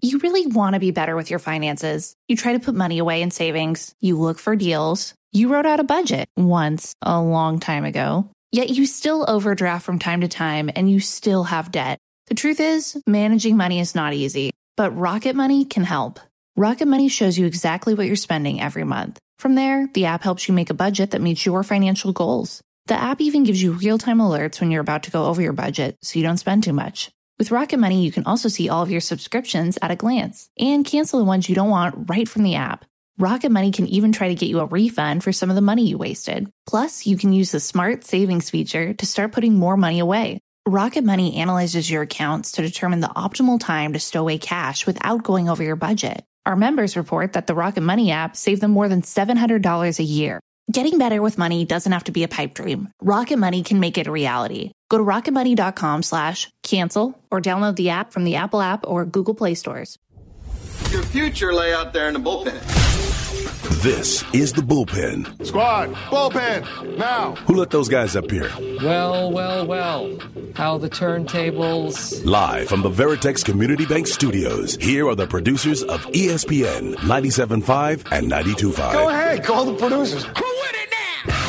You really want to be better with your finances. You try to put money away in savings. You look for deals. You wrote out a budget once a long time ago. Yet you still overdraft from time to time and you still have debt. The truth is, managing money is not easy, but Rocket Money can help. Rocket Money shows you exactly what you're spending every month. From there, the app helps you make a budget that meets your financial goals. The app even gives you real-time alerts when you're about to go over your budget so you don't spend too much. With Rocket Money, you can also see all of your subscriptions at a glance and cancel the ones you don't want right from the app. Rocket Money can even try to get you a refund for some of the money you wasted. Plus, you can use the Smart Savings feature to start putting more money away. Rocket Money analyzes your accounts to determine the optimal time to stow away cash without going over your budget. Our members report that the Rocket Money app saved them more than $700 a year. Getting better with money doesn't have to be a pipe dream. Rocket Money can make it a reality. Go to rocketmoney.com/cancel or download the app from the Apple App or Google Play stores. Your future lay out there in the bullpen. This is the bullpen. Squad, bullpen, now. Who let those guys up here? Well. How the turntables. Live from the Veritex Community Bank Studios, here are the producers of ESPN 97.5 and 92.5. Go ahead, call the producers. Who with it now?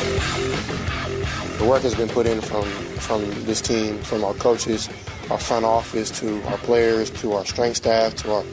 The work has been put in from this team, from our coaches, our front office, to our players, to our strength staff, to our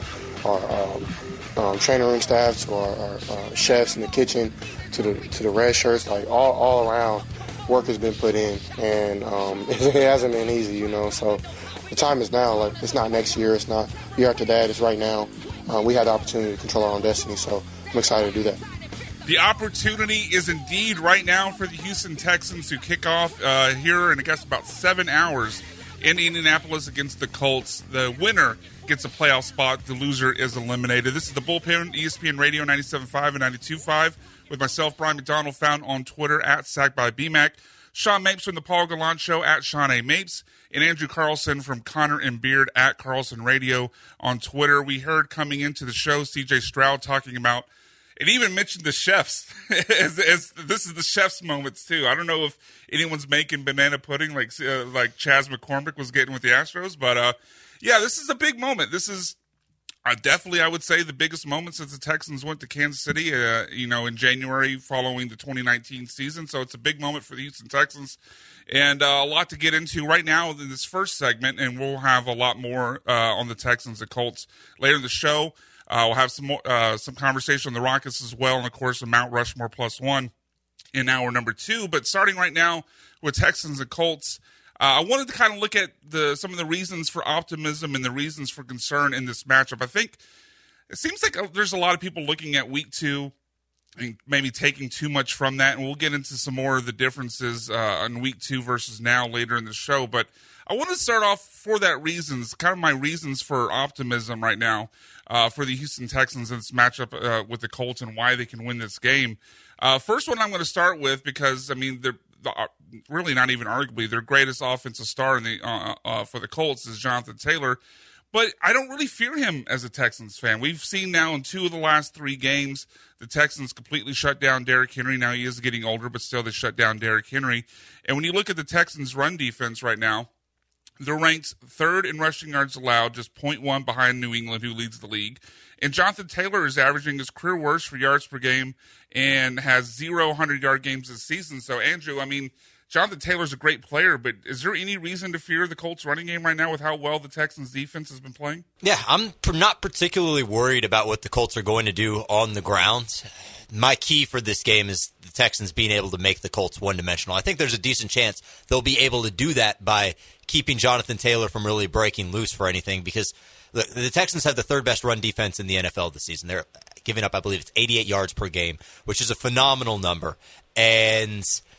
training room staff, to our chefs in the kitchen, to the red shirts, like all around. Work has been put in, and it hasn't been easy, so the time is now. Like, it's not next year, it's not year after that, it's right now. We had the opportunity to control our own destiny, so I'm excited to do that. The opportunity is indeed right now for the Houston Texans to kick off here in, I guess, about 7 hours in Indianapolis against the Colts. The winner gets a playoff spot. The loser is eliminated. This is the Bullpen, ESPN Radio 97.5 and 92.5. With myself, Brian McDonald, found on Twitter at SackByBMac. Sean Mapes from the Paul Gallant Show at Sean A. Mapes. And Andrew Carlson from Connor and Beard at Carlson Radio on Twitter. We heard coming into the show CJ Stroud talking about, it even mentioned the chefs. as this is the chefs' moments, too. I don't know if anyone's making banana pudding like Chaz McCormick was getting with the Astros. But, yeah, this is a big moment. This is definitely, I would say, the biggest moment since the Texans went to Kansas City, in January following the 2019 season. So it's a big moment for the Houston Texans, and a lot to get into right now in this first segment, and we'll have a lot more on the Texans and Colts later in the show. We'll have some conversation on the Rockets as well, and, of course, a Mount Rushmore +1 in hour number 2. But starting right now with Texans and Colts, I wanted to kind of look at some of the reasons for optimism and the reasons for concern in this matchup. I think it seems like there's a lot of people looking at week 2 and maybe taking too much from that, and we'll get into some more of the differences on week 2 versus now later in the show. But I want to start off for that reasons, kind of my reasons for optimism right now for the Houston Texans in this matchup with the Colts and why they can win this game. First one I'm going to start with, because, they're really not even arguably their greatest offensive star for the Colts is Jonathan Taylor, but I don't really fear him as a Texans fan. We've seen now in 2 of the last 3 games the Texans completely shut down Derrick Henry. Now he is getting older, but still they shut down Derrick Henry. And when you look at the Texans' run defense right now, they're ranked 3rd in rushing yards allowed, just 0.1 behind New England, who leads the league. And Jonathan Taylor is averaging his career worst for yards per game and has 0 100-yard games this season. So, Andrew, Jonathan Taylor's a great player, but is there any reason to fear the Colts running game right now with how well the Texans defense has been playing? Yeah, I'm not particularly worried about what the Colts are going to do on the ground. My key for this game is the Texans being able to make the Colts one-dimensional. I think there's a decent chance they'll be able to do that by keeping Jonathan Taylor from really breaking loose for anything, because the Texans have the 3rd best run defense in the NFL this season. They're giving up, I believe it's 88 yards per game, which is a phenomenal number. And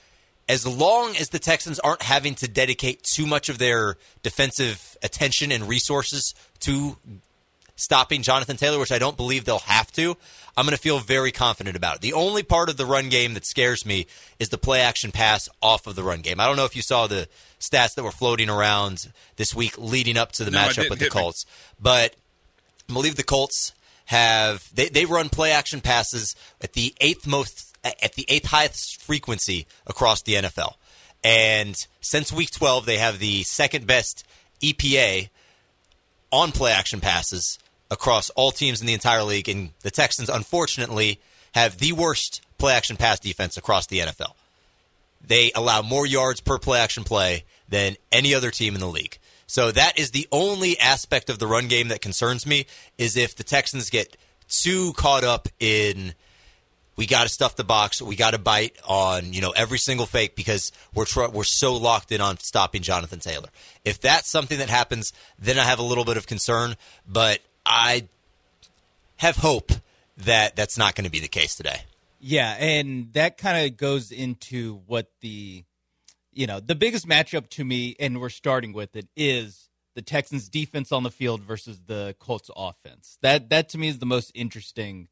as long as the Texans aren't having to dedicate too much of their defensive attention and resources to stopping Jonathan Taylor, which I don't believe they'll have to, I'm going to feel very confident about it. The only part of the run game that scares me is the play-action pass off of the run game. I don't know if you saw the stats that were floating around this week leading up to the matchup with the Colts, but I believe the Colts have they run play-action passes at the 8th highest frequency across the NFL. And since week 12, they have the 2nd best EPA on play-action passes across all teams in the entire league, and the Texans, unfortunately, have the worst play-action pass defense across the NFL. They allow more yards per play-action play than any other team in the league. So that is the only aspect of the run game that concerns me, is if the Texans get too caught up in, we got to stuff the box, we got to bite on every single fake because we're so locked in on stopping Jonathan Taylor. If that's something that happens, then I have a little bit of concern, but I have hope that that's not going to be the case today. Yeah, and that kind of goes into what the biggest matchup to me, and we're starting with it, is the Texans' defense on the field versus the Colts' offense. That to me is the most interesting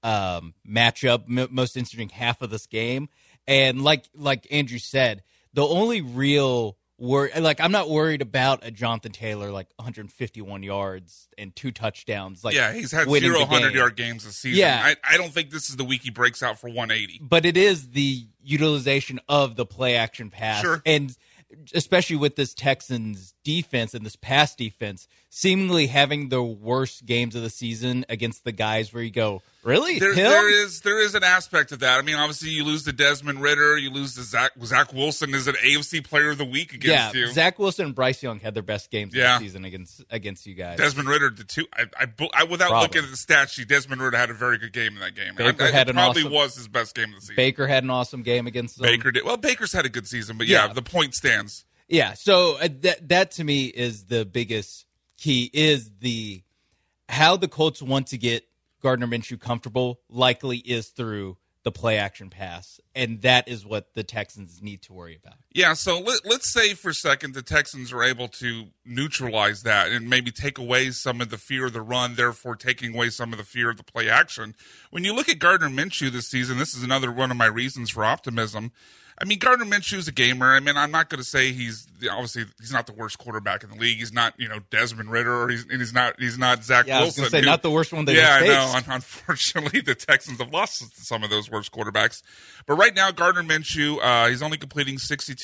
matchup, most interesting half of this game. And like Andrew said, the only real I'm not worried about a Jonathan Taylor 151 yards and 2 touchdowns. He's had 0 100-yard games this season. Yeah. I don't think this is the week he breaks out for 180. But it is the utilization of the play-action pass. Sure. And especially with this Texans defense and this pass defense, seemingly having the worst games of the season against the guys where you go, really? There is an aspect of that. I mean, obviously, you lose to Desmond Ridder, you lose to Zach Wilson is an AFC Player of the Week against you. Zach Wilson and Bryce Young had their best games of the season against you guys. Desmond Ridder did too. I without looking at the stat sheet, Desmond Ridder had a very good game in that game. It was his best game of the season. Baker had an awesome game against them. Baker did. Well, Baker's had a good season, but the point stands. Yeah, so that to me is the biggest key, is how the Colts want to get Gardner Minshew comfortable likely is through the play-action pass, and that is what the Texans need to worry about. Yeah, so let's say for a second the Texans are able to neutralize that and maybe take away some of the fear of the run, therefore taking away some of the fear of the play-action. When you look at Gardner Minshew this season, this is another one of my reasons for optimism. I mean, Gardner Minshew's a gamer. I mean, I'm not going to say he's not the worst quarterback in the league. He's not, Desmond Ridder, or he's not Zach Wilson. I was going to say, not the worst one they I faced. know. Unfortunately, the Texans have lost to some of those worst quarterbacks. But right now, Gardner Minshew, he's only completing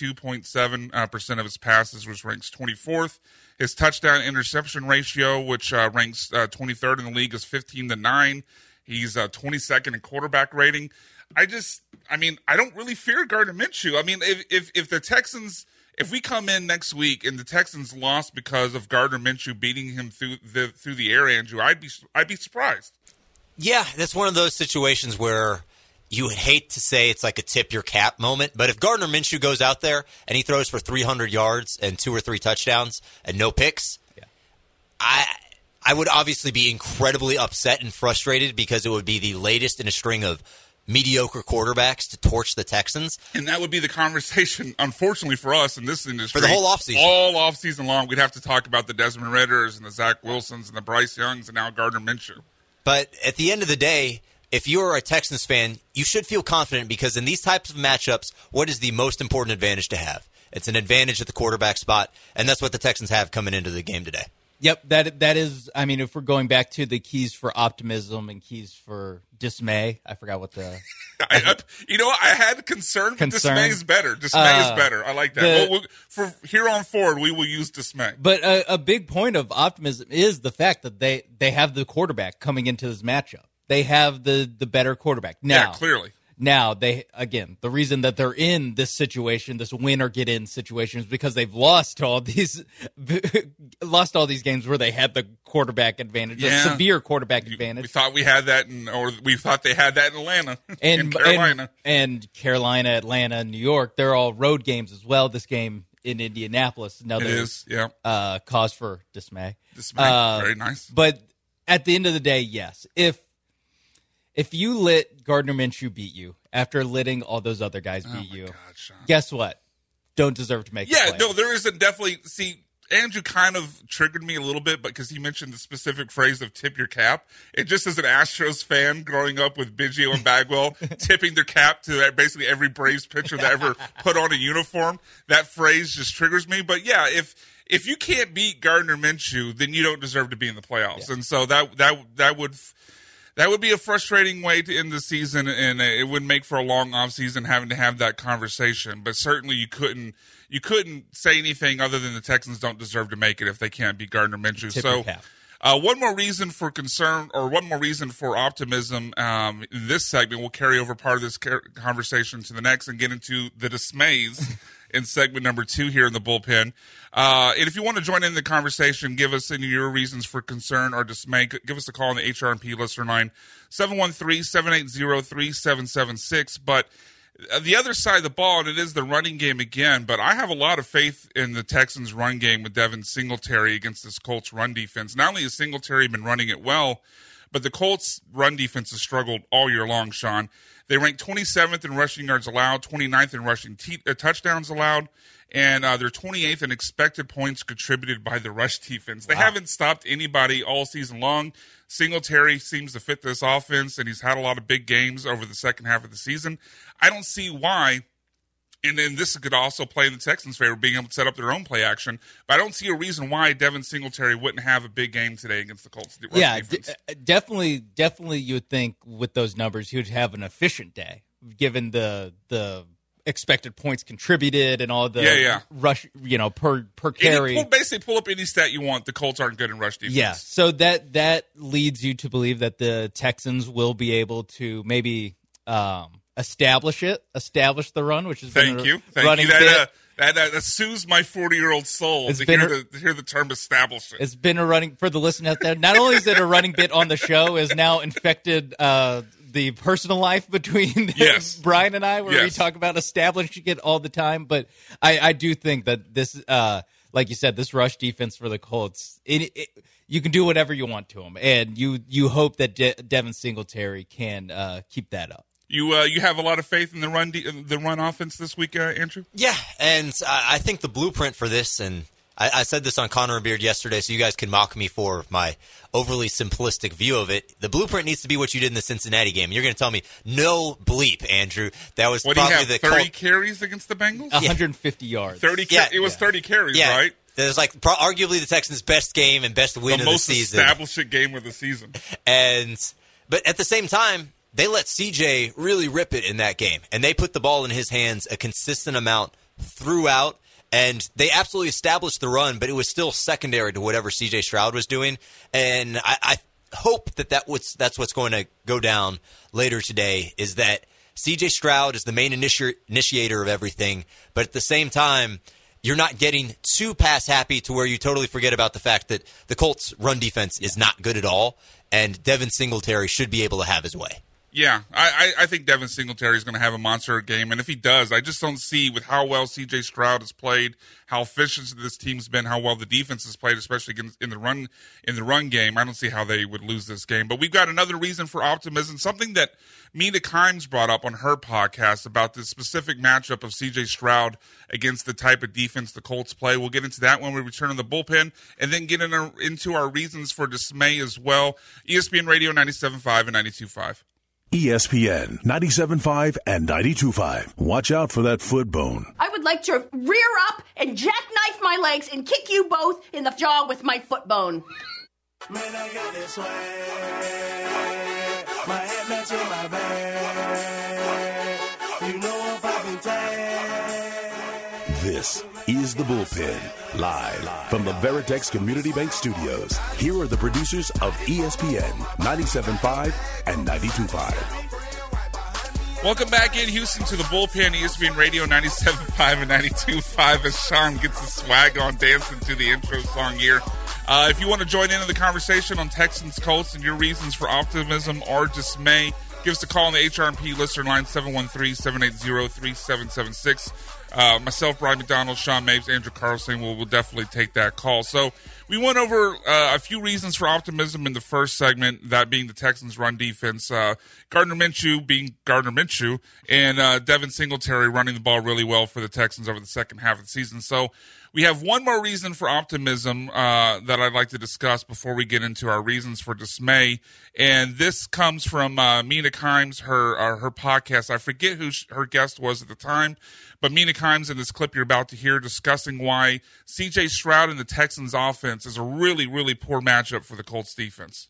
62.7% of his passes, which ranks 24th. His touchdown-interception ratio, which ranks 23rd in the league, is 15-9. He's 22nd in quarterback rating. I don't really fear Gardner Minshew. I mean, if the Texans, if we come in next week and the Texans lost because of Gardner Minshew beating him through the air, Andrew, I'd be surprised. Yeah, that's one of those situations where you would hate to say it's like a tip your cap moment, but if Gardner Minshew goes out there and he throws for 300 yards and 2 or 3 touchdowns and no picks, I would obviously be incredibly upset and frustrated because it would be the latest in a string of mediocre quarterbacks to torch the Texans. And that would be the conversation, unfortunately for us in this industry. For the whole offseason. All offseason long, we'd have to talk about the Desmond Ridders and the Zach Wilsons and the Bryce Youngs and now Gardner Minshew. But at the end of the day, if you're a Texans fan, you should feel confident because in these types of matchups, what is the most important advantage to have? It's an advantage at the quarterback spot, and that's what the Texans have coming into the game today. Yep, that is, I mean, if we're going back to the keys for optimism and keys for dismay, I forgot what the... I had concern, but dismay is better. Dismay is better. I like that. For here on forward, we will use dismay. But a big point of optimism is the fact that they have the quarterback coming into this matchup. They have the better quarterback. Now, clearly. Now, the reason that they're in this situation, this win or get in situation, is because they've lost all these games where they had the quarterback advantage, a severe quarterback advantage. We thought we had that, we thought they had that in Atlanta, and Carolina. And Carolina, Atlanta, New York, they're all road games as well. This game in Indianapolis, another cause for dismay. Very nice. But at the end of the day, yes, if you let Gardner Minshew beat you after letting all those other guys beat you, guess what? Don't deserve to make the play. No, there is definitely. See, Andrew kind of triggered me a little bit because he mentioned the specific phrase of tip your cap. It just as an Astros fan growing up with Biggio and Bagwell tipping their cap to basically every Braves pitcher that ever put on a uniform, that phrase just triggers me. But yeah, if you can't beat Gardner Minshew, then you don't deserve to be in the playoffs. Yeah. And so that would be a frustrating way to end the season, and it would make for a long offseason having to have that conversation. But certainly you couldn't say anything other than the Texans don't deserve to make it if they can't beat Gardner Minshew. One more reason for concern, or one more reason for optimism in this segment. We'll carry over part of this conversation to the next and get into the dismays in segment number 2 here in the bullpen. And if you want to join in the conversation, give us any of your reasons for concern or dismay. Give us a call on the HRMP listener line, 713-780-3776. But the other side of the ball, and it is the running game again, but I have a lot of faith in the Texans' run game with Devin Singletary against this Colts run defense. Not only has Singletary been running it well, but the Colts run defense has struggled all year long, Sean. They rank 27th in rushing yards allowed, 29th in rushing touchdowns allowed, and they're 28th in expected points contributed by the rush defense. They haven't stopped anybody all season long. Singletary seems to fit this offense, and he's had a lot of big games over the second half of the season. I don't see why, and then this could also play in the Texans' favor, being able to set up their own play action, but I don't see a reason why Devin Singletary wouldn't have a big game today against the Colts rush defense. Definitely you would think with those numbers he would have an efficient day, given the expected points contributed and all the rush, per carry. Basically pull up any stat you want. The Colts aren't good in rush defense. Yeah, so that leads you to believe that the Texans will be able to maybe establish the run, which is thank you. That soothes my 40-year-old soul to hear the term establish it. It's been a running for the listener out there. Not only is it a running bit on the show, is now infected the personal life between Brian and I, where we talk about establishing it all the time. But I do think that this, like you said, this rush defense for the Colts, you can do whatever you want to them, and you hope that Devin Singletary can keep that up. You have a lot of faith in the run offense this week, Andrew? Yeah, and I think the blueprint for this, and I said this on Connor and Beard yesterday, so you guys can mock me for my overly simplistic view of it. The blueprint needs to be what you did in the Cincinnati game. You're going to tell me, no bleep, Andrew. That was probably the 30 carries against the Bengals? 150 yards. 30 it was 30 carries, right? It was like arguably the Texans' best game and best win of the season. The most established game of the season. But at the same time, they let CJ really rip it in that game, and they put the ball in his hands a consistent amount throughout, and they absolutely established the run, but it was still secondary to whatever CJ Stroud was doing, and I hope that's what's going to go down later today, is that CJ Stroud is the main initiator of everything, but at the same time, you're not getting too pass happy to where you totally forget about the fact that the Colts' run defense is not good at all, and Devin Singletary should be able to have his way. Yeah, I think Devin Singletary is going to have a monster game, and if he does, I just don't see with how well C.J. Stroud has played, how efficient this team's been, how well the defense has played, especially in the run game. I don't see how they would lose this game. But we've got another reason for optimism, something that Mina Kimes brought up on her podcast about this specific matchup of C.J. Stroud against the type of defense the Colts play. We'll get into that when we return on the bullpen, and then get into our reasons for dismay as well. ESPN Radio 97.5 and 92.5. ESPN 97.5 and 92.5. Watch out for that foot bone. I would like to rear up and jackknife my legs and kick you both in the jaw with my foot bone. Man, I got this swag. My head matching my bag. You know I'm popping tag. This is The Bullpen, live from the Veritex Community Bank Studios. Here are the producers of ESPN 97.5 and 92.5. Welcome back in Houston to The Bullpen, ESPN Radio 97.5 and 92.5 as Sean gets the swag on dancing to the intro song here. If you want to join into the conversation on Texans Colts and your reasons for optimism or dismay, give us a call on the HRMP listener line, 713-780-3776. Myself, Brian McDonald, Sean Mapes, Andrew Carlson will definitely take that call. So we went over a few reasons for optimism in the first segment, that being the Texans' run defense, Gardner Minshew being Gardner Minshew, and Devin Singletary running the ball really well for the Texans over the second half of the season. So we have one more reason for optimism that I'd like to discuss before we get into our reasons for dismay, and this comes from Mina Kimes, her podcast. I forget who her guest was at the time, but Mina Kimes in this clip you're about to hear discussing why C.J. Stroud and the Texans' offense is a really, really poor matchup for the Colts defense.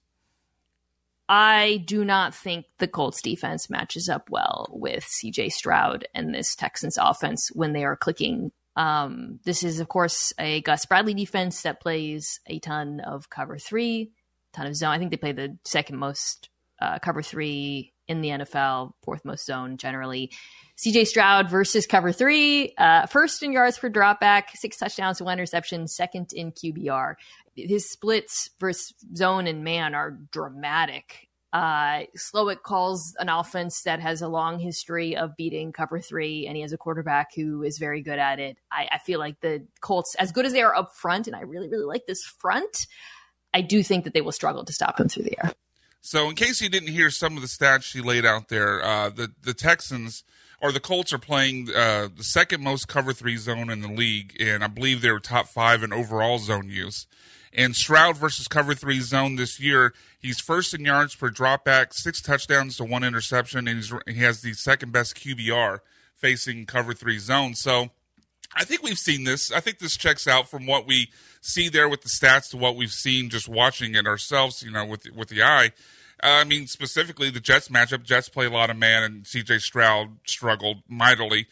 I do not think the Colts defense matches up well with C.J. Stroud and this Texans offense when they are clicking. This is, of course, a Gus Bradley defense that plays a ton of cover 3. ton of zone. I think they play the second most cover 3 in the NFL, fourth most zone generally. CJ Stroud versus cover 3, first in yards per dropback, 6 touchdowns, 1 interception, second in QBR. His splits versus zone and man are dramatic. Slowick calls an offense that has a long history of beating cover 3, and he has a quarterback who is very good at it. I feel like the Colts, as good as they are up front, and I really, really like this front, I do think that they will struggle to stop him through the air. So in case you didn't hear some of the stats she laid out there, the Texans or the Colts are playing the second most cover 3 zone in the league, and I believe they were top 5 in overall zone use. And Stroud versus cover 3 zone this year, he's first in yards per dropback, 6 touchdowns to 1 interception, and he has the second best QBR facing cover 3 zone. So I think we've seen this. I think this checks out from what we see there with the stats to what we've seen just watching it ourselves, with the eye. I mean, specifically the Jets matchup. Jets play a lot of man, and C.J. Stroud struggled mightily.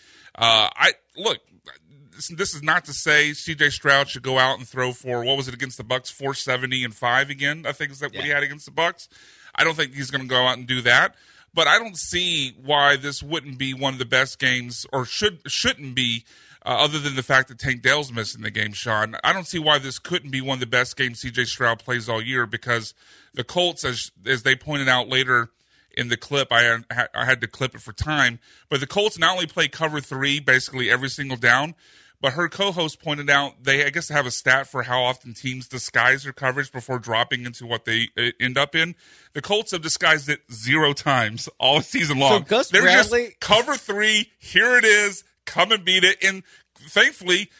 This is not to say C.J. Stroud should go out and throw for, what was it against the Bucs, 470 and 5 again, I think is that what he had against the Bucs. I don't think he's going to go out and do that. But I don't see why this wouldn't be one of the best games, or shouldn't be, other than the fact that Tank Dell's missing the game, Sean. I don't see why this couldn't be one of the best games C.J. Stroud plays all year, because the Colts, as they pointed out later in the clip, I had to clip it for time, but the Colts not only play cover 3 basically every single down, but her co-host pointed out they, I guess, have a stat for how often teams disguise their coverage before dropping into what they end up in. The Colts have disguised it 0 times all season long. So Gus They're Bradley, just cover 3. Here it is. Come and beat it. And thankfully,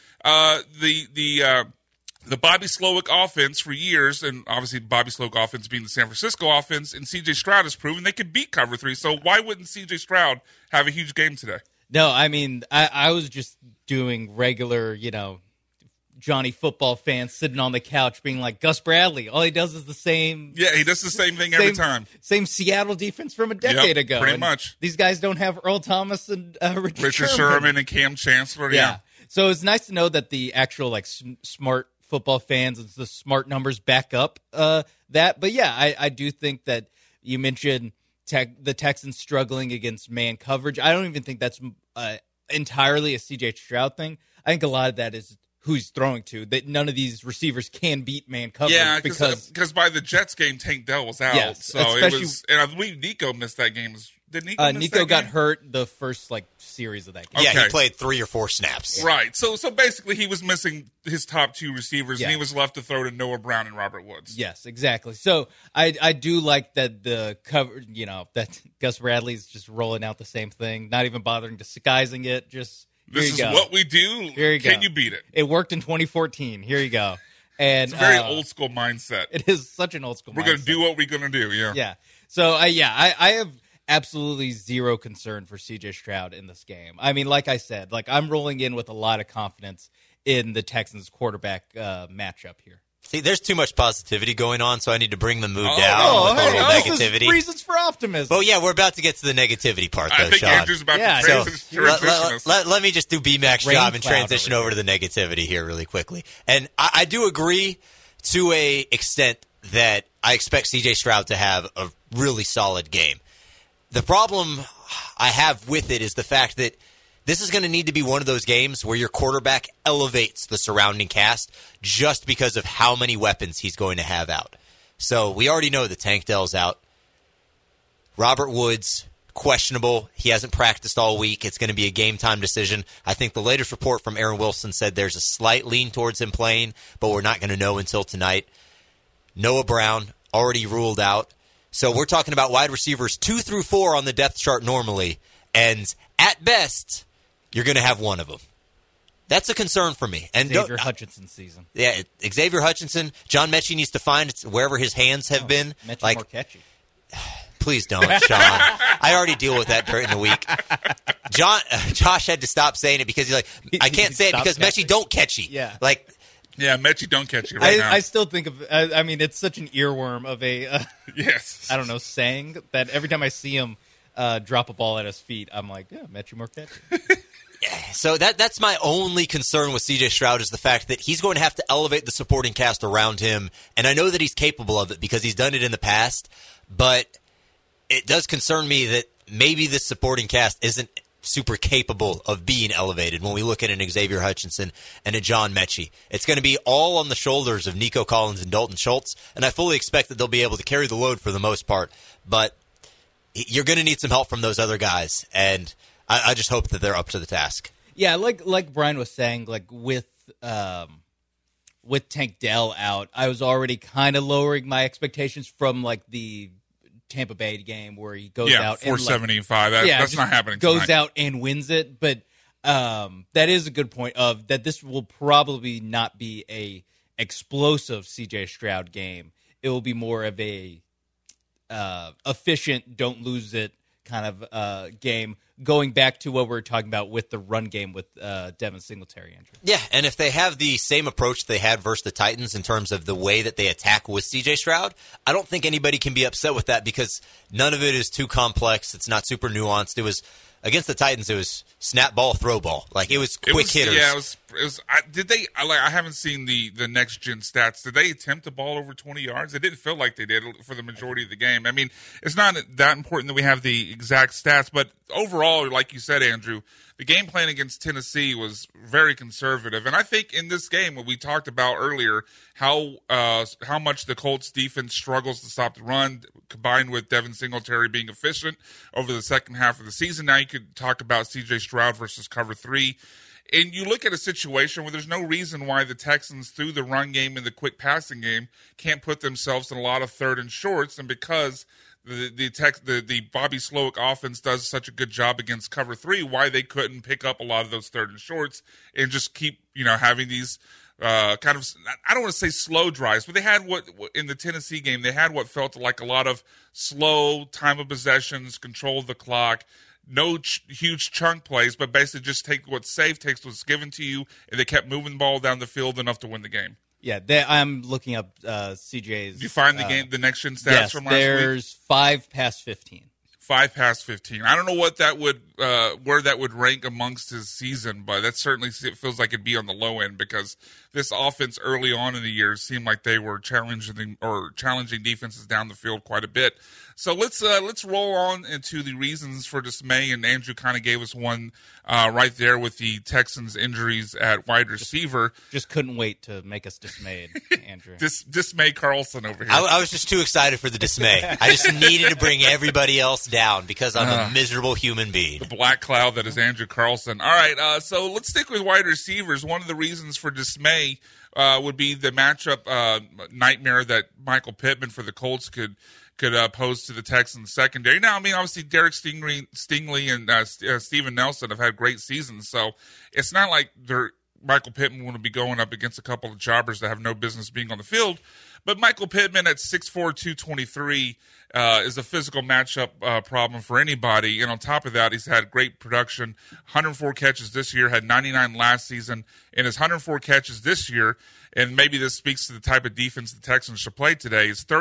the Bobby Slowick offense for years, and obviously Bobby Slowick offense being the San Francisco offense, and C.J. Stroud has proven they could beat cover 3. So why wouldn't C.J. Stroud have a huge game today? No, I mean, I was just doing regular, Johnny football fans sitting on the couch being like, Gus Bradley, all he does is the same. Yeah, he does the same thing every time. Same Seattle defense from a decade ago. Pretty much. These guys don't have Earl Thomas and Richard Sherman and Cam Chancellor. Yeah. So it's nice to know that the actual smart football fans and the smart numbers back up that. But yeah, I do think that you mentioned the Texans struggling against man coverage. I don't even think that's entirely a C.J. Stroud thing. I think a lot of that is who he's throwing to. That none of these receivers can beat man coverage. Yeah, because by the Jets game, Tank Dell was out. Yes, so it was, and I believe Nico missed that game. Did Nico miss Nico that got game? hurt the first series of that game. Yeah, he played 3 or 4 snaps. Right. So basically he was missing his top 2 receivers, and Yeah. he was left to throw to Noah Brown and Robert Woods. Yes, exactly. So I do like that the cover, that Gus Bradley's just rolling out the same thing, not even bothering disguising it. Just This is what we do. Here you go. Can you beat it? It worked in 2014. Here you go. And It's a very old school mindset. It is such an old school mindset. We're going to do what we're going to do. Yeah. Yeah. So I have absolutely zero concern for CJ Stroud in this game. I mean, like I said, I'm rolling in with a lot of confidence in the Texans quarterback matchup here. See, there's too much positivity going on, so I need to bring the mood down with a little negativity. Reasons for optimism. Well, yeah, we're about to get to the negativity part, though, I think Sean. Andrew's about to transition us. Let me just do B-Mac's Rain job and cloud transition over to the negativity here really quickly. And I do agree to a extent that I expect C.J. Stroud to have a really solid game. The problem I have with it is the fact that this is going to need to be one of those games where your quarterback elevates the surrounding cast just because of how many weapons he's going to have out. So we already know that Tank Dell's out. Robert Woods, questionable. He hasn't practiced all week. It's going to be a game-time decision. I think the latest report from Aaron Wilson said there's a slight lean towards him playing, but we're not going to know until tonight. Noah Brown, already ruled out. So we're talking about wide receivers 2 through 4 on the depth chart normally, and at best, you're going to have one of them. That's a concern for me. And Xavier Hutchinson season. Yeah, Xavier Hutchinson. John Mechie needs to find wherever his hands have been. Mechie more catchy. Please don't, Sean. I already deal with that during the week. Josh had to stop saying it because he's like, I can't say it because Mechie don't catchy. Yeah. Yeah, Mechie don't catch you now. I still think of, I mean, it's such an earworm of a, yes, I don't know, saying that every time I see him drop a ball at his feet, I'm like, yeah, Mechie more catchy. So that's my only concern with C.J. Stroud is the fact that he's going to have to elevate the supporting cast around him, and I know that he's capable of it because he's done it in the past, but it does concern me that maybe this supporting cast isn't super capable of being elevated when we look at an Xavier Hutchinson and a John Mechie. It's going to be all on the shoulders of Nico Collins and Dalton Schultz, and I fully expect that they'll be able to carry the load for the most part, but you're going to need some help from those other guys, and I just hope that they're up to the task. Yeah, like Brian was saying, like with Tank Dell out, I was already kind of lowering my expectations from like the Tampa Bay game where he goes out 475. That's not happening. Goes tonight. out and wins it, but that is a good point of that. This will probably not be a explosive C.J. Stroud game. It will be more of a efficient, don't lose it kind of game, going back to what we were talking about with the run game with Devin Singletary, Andrew. Yeah, and if they have the same approach they had versus the Titans in terms of the way that they attack with C.J. Stroud, I don't think anybody can be upset with that because none of it is too complex. It's not super nuanced. It was against the Titans. It was snap ball, throw ball. Like it was quick hitters. Yeah, it was. Did they? I haven't seen the next gen stats. Did they attempt a ball over 20 yards? It didn't feel like they did for the majority of the game. I mean, it's not that important that we have the exact stats, but overall, like you said, Andrew, the game plan against Tennessee was very conservative, and I think in this game, what we talked about earlier, how much the Colts defense struggles to stop the run, combined with Devin Singletary being efficient over the second half of the season. Now you could talk about C.J. Stroud versus cover 3. And you look at a situation where there's no reason why the Texans, through the run game and the quick passing game, can't put themselves in a lot of third and shorts. And because the Bobby Slowick offense does such a good job against cover 3, why they couldn't pick up a lot of those third and shorts and just keep, having these kind of, I don't want to say slow drives, but they had what in the Tennessee game, they had what felt like a lot of slow time of possessions, control of the clock, no huge chunk plays, but basically just take what's safe, takes what's given to you, and they kept moving the ball down the field enough to win the game. Yeah, I'm looking up CJ's. Did you find the next gen stats from last week? There's 5 past 15. 5 past 15. I don't know what that would where that would rank amongst his season, but that certainly it feels like it'd be on the low end because this offense early on in the year seemed like they were challenging defenses down the field quite a bit. So let's roll on into the reasons for dismay, and Andrew kind of gave us one right there with the Texans' injuries at wide receiver. Just couldn't wait to make us dismayed, Andrew. Dismay Carlson over here. I was just too excited for the dismay. I just needed to bring everybody else down because I'm a miserable human being. The black cloud that is Andrew Carlson. All right, so let's stick with wide receivers. One of the reasons for dismay would be the matchup nightmare that Michael Pittman for the Colts could pose to the Texans secondary. Now, I mean, obviously Derek Stingley and Steven Nelson have had great seasons, so it's not like Michael Pittman want to be going up against a couple of jobbers that have no business being on the field. But Michael Pittman at 6'4", 223 is a physical matchup problem for anybody. And on top of that, he's had great production. 104 catches this year, had 99 last season. And his 104 catches this year, and maybe this speaks to the type of defense the Texans should play today, is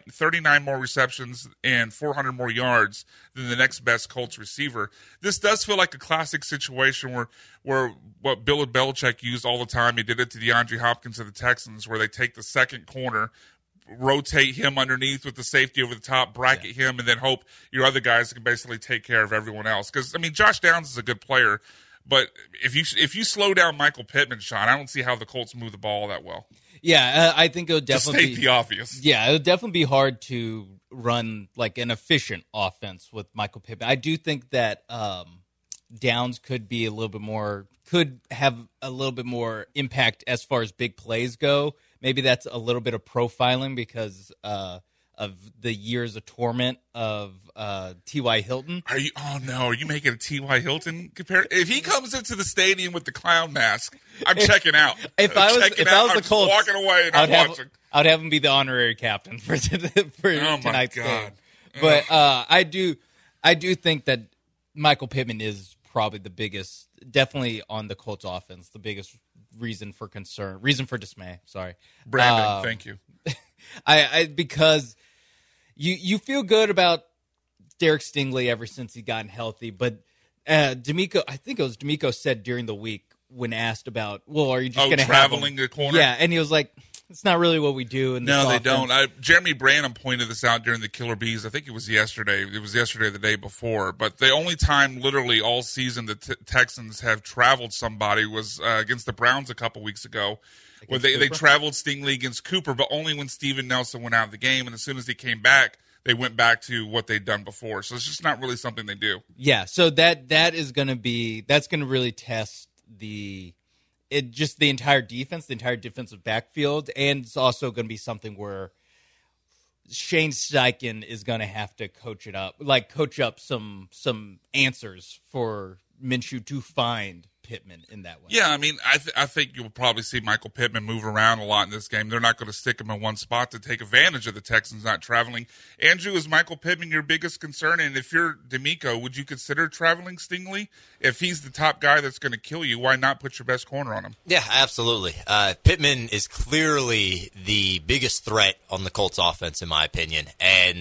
39 more receptions and 400 more yards than the next best Colts receiver. This does feel like a classic situation where what Bill Belichick used all the time, he did it to DeAndre Hopkins of the Texans, where they take the second corner, rotate him underneath with the safety over the top, bracket him, and then hope your other guys can basically take care of everyone else. Because, I mean, Josh Downs is a good player, but if you slow down Michael Pittman, Sean, I don't see how the Colts move the ball that well. Yeah, I think it would definitely just state the obvious. Yeah, it would definitely be hard to run like an efficient offense with Michael Pittman. I do think that Downs could have a little bit more impact as far as big plays go. Maybe that's a little bit of profiling because of the years of torment of T.Y. Hilton. Are you making a T.Y. Hilton comparison? If he comes into the stadium with the clown mask, I'm checking out. If I was the Colts, walking away and I'm watching. I'd have him be the honorary captain for tonight's game. But I do think that Michael Pittman is probably the biggest, definitely on the Colts offense, the biggest reason for dismay. Sorry, Brandon. Thank you. Because you feel good about Derek Stingley ever since he's gotten healthy, but D'Amico, I think it was D'Amico said during the week when asked about, well, are you just going to traveling the corner? Yeah, and he was like, it's not really what we do. No, they don't. Jeremy Branham pointed this out during the Killer Bees. I think it was yesterday. It was yesterday or the day before. But the only time literally all season the Texans have traveled somebody was against the Browns a couple weeks ago. Where they traveled Stingley against Cooper, but only when Steven Nelson went out of the game. And as soon as he came back, they went back to what they'd done before. So it's just not really something they do. Yeah, so that's going to really test the entire defense, the entire defensive backfield, and it's also going to be something where Shane Steichen is going to have to coach up some answers for Minshew to find Pittman in that way. Yeah, I mean, I think you'll probably see Michael Pittman move around a lot in this game. They're not going to stick him in one spot to take advantage of the Texans not traveling. Andrew, is Michael Pittman your biggest concern? And if you're D'Amico, would you consider traveling Stingley? If he's the top guy that's going to kill you, why not put your best corner on him? Yeah, absolutely. Pittman is clearly the biggest threat on the Colts offense, in my opinion. And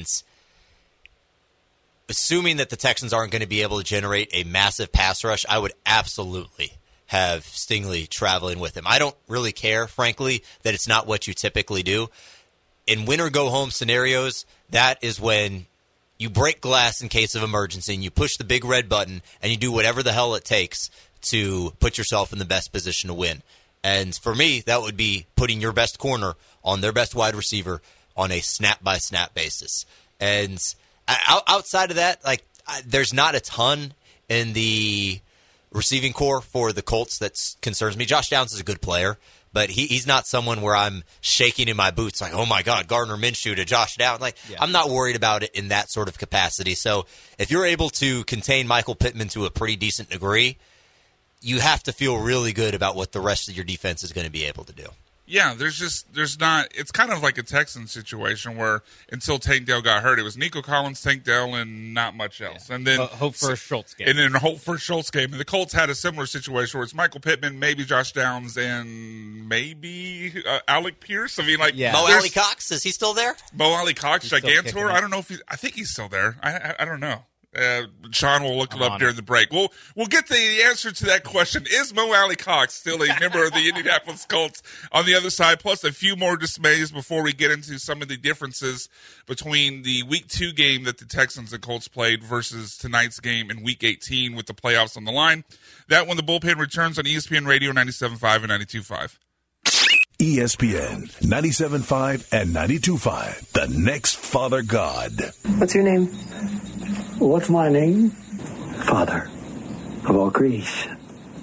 assuming that the Texans aren't going to be able to generate a massive pass rush, I would absolutely have Stingley traveling with him. I don't really care, frankly, that it's not what you typically do. In win-or-go-home scenarios, that is when you break glass in case of emergency, and you push the big red button, and you do whatever the hell it takes to put yourself in the best position to win. And for me, that would be putting your best corner on their best wide receiver on a snap-by-snap basis. And outside of that, there's not a ton in the receiving core for the Colts that concerns me. Josh Downs is a good player, but he's not someone where I'm shaking in my boots like, oh my God, Gardner Minshew to Josh Downs. I'm not worried about it in that sort of capacity. So if you're able to contain Michael Pittman to a pretty decent degree, you have to feel really good about what the rest of your defense is going to be able to do. Yeah, there's not. It's kind of like a Texans situation where until Tank Dell got hurt, it was Nico Collins, Tank Dell, and not much else. Yeah. And then hope for a Schultz game. And then hope for a Schultz game. And the Colts had a similar situation where it's Michael Pittman, maybe Josh Downs, and maybe Alec Pierce. I mean, Mo Alley Cox, is he still there? Mo Alley Cox, Gigantor. I don't know if I think he's still there. I don't know. Sean will look it up during the break. We'll get the answer to that question. Is Mo Alley Cox still a member of the Indianapolis Colts on the other side? Plus a few more dismays before we get into some of the differences between the Week 2 game that the Texans and Colts played versus tonight's game in Week 18 with the playoffs on the line. That when the bullpen returns on ESPN Radio 97.5 and 92.5. ESPN 97.5 and 92.5. The next Father God. What's your name? What's my name? Father of all creation.